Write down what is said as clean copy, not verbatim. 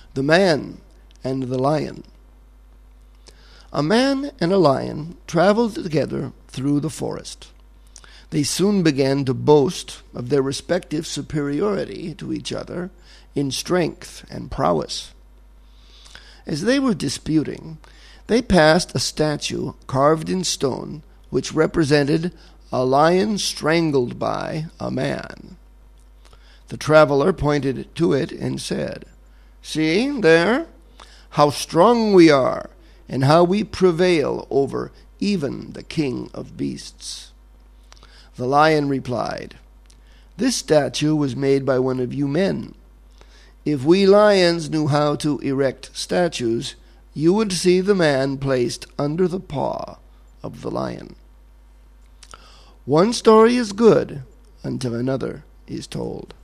The Man and the Lion. A man and a lion traveled together through the forest. They soon began to boast of their respective superiority to each other in strength and prowess. As they were disputing, they passed a statue carved in stone which represented a lion strangled by a man. The traveler pointed to it and said, "See, there, how strong we are, and how we prevail over even the king of beasts." The lion replied, "This statue was made by one of you men. If we lions knew how to erect statues, you would see the man placed under the paw of the lion." One story is good until another is told.